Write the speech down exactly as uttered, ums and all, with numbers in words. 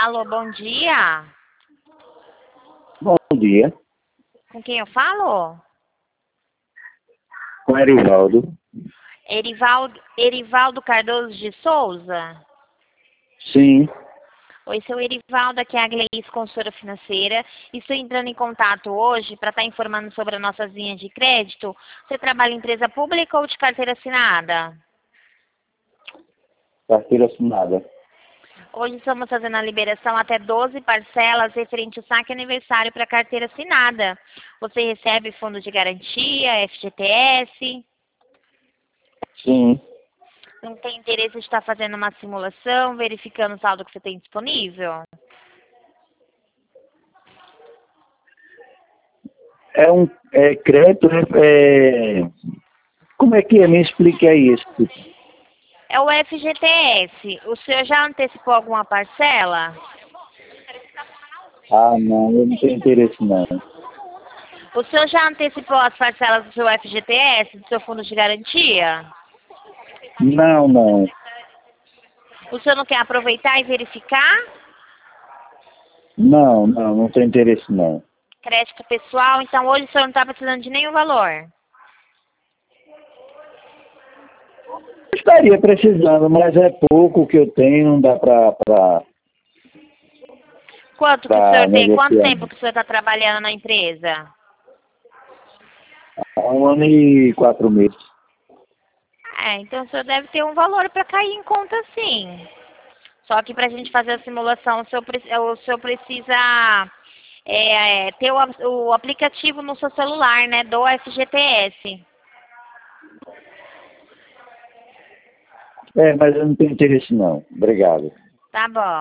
Alô, bom dia. Bom dia, Com quem eu falo? com Erivaldo. Erivaldo, Erivaldo Cardoso de Souza? Sim, Oi, seu Erivaldo, aqui é a Gleice, consultora financeira. Estou entrando em contato hoje para estar informando sobre as nossas linhas de crédito. Você trabalha em empresa pública ou de carteira assinada? carteira assinada. Hoje estamos fazendo a liberação até doze parcelas referente ao saque aniversário para carteira assinada. Você recebe fundo de garantia, F G T S? Sim, Não tem interesse de estar fazendo uma simulação, verificando o saldo que você tem disponível? é um é, crédito, é, é, como é que é? Me explique aí isso. É o F G T S. O senhor já antecipou alguma parcela? Ah, não, eu não tenho interesse não. O senhor já antecipou as parcelas do seu F G T S, do seu fundo de garantia? Não, não, O senhor não quer aproveitar e verificar? não, não, não tenho interesse não. Crédito pessoal, então hoje o senhor não está precisando de nenhum valor. Estaria precisando, mas é pouco que eu tenho, não dá pra, pra, Quanto que o pra senhor tem? Quanto negociar. tempo que o senhor está trabalhando na empresa? Há um ano e quatro meses. É, então o senhor deve ter um valor para cair em conta sim. Só que para a gente fazer a simulação, o senhor, pre- o senhor precisa é, ter o, a- o aplicativo no seu celular, né, do F G T S. É, mas eu não tenho interesse não. Obrigado. Tá bom.